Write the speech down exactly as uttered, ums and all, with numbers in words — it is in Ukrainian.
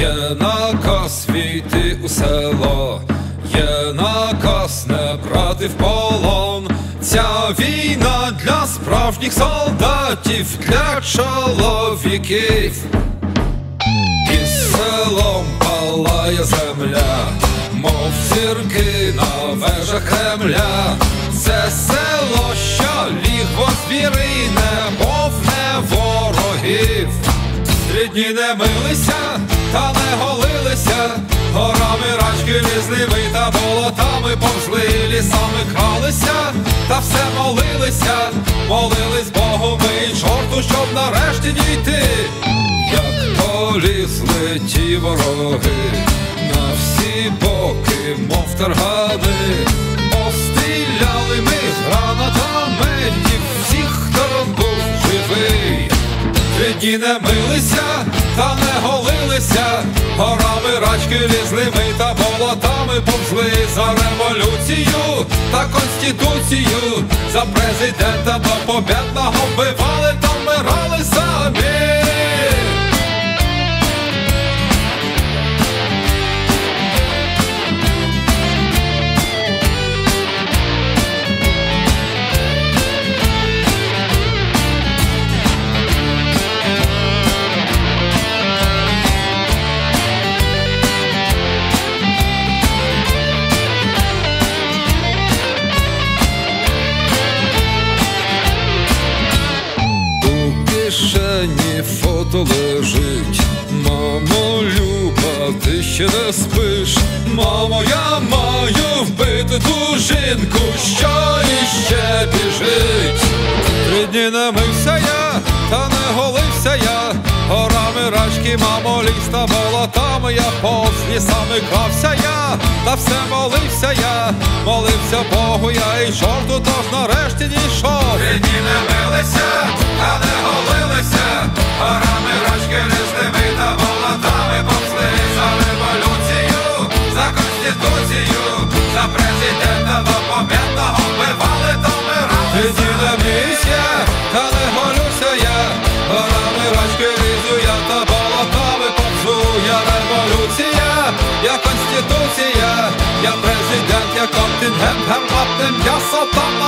Є наказ війти у село, є наказ не брати в полон. Ця війна для справжніх солдатів, для чоловіків. Під селом палає земля, мов зірки на вежах Кремля. Це село, що лігво звірине, повне ворогів. Три дні не милися, та не голилися, горами рачки лізли ми та болотами повзли, лісами кралися, та все молилися, молились Богу ми й чорту, щоб нарешті дійти. Як полізли ті вороги на всі боки, мов таргани, постріляли ми гранатами, і всіх, хто був живий. Три дні не милися, та не голилися, горами рачки лізли ми та болотами повзли. За революцію та конституцію, за президента до побєдного вбивали та вмирали самі. Фото лежить, мамо люба, ти ще не спиш. Мамо, я маю вбити ту жінку, що іще біжить. Три дні не мився я, та не голився я, горами рачки, мамо, ліс та болотами я повз, лісами крався я, та все молився я, молився Богу я і чорту, тож нарешті дійшов. Три дні не милися, та не голилися, горами рачки лізли ми та болотами повзли. За революцію, за конституцію, за президента до побєдного вбивали та вмирали. Три дні не мився, та не голюся я, горами рачки лізу я та болотами повзу. Я революція, я конституція, я президент, я контингент, гарматне м'ясо та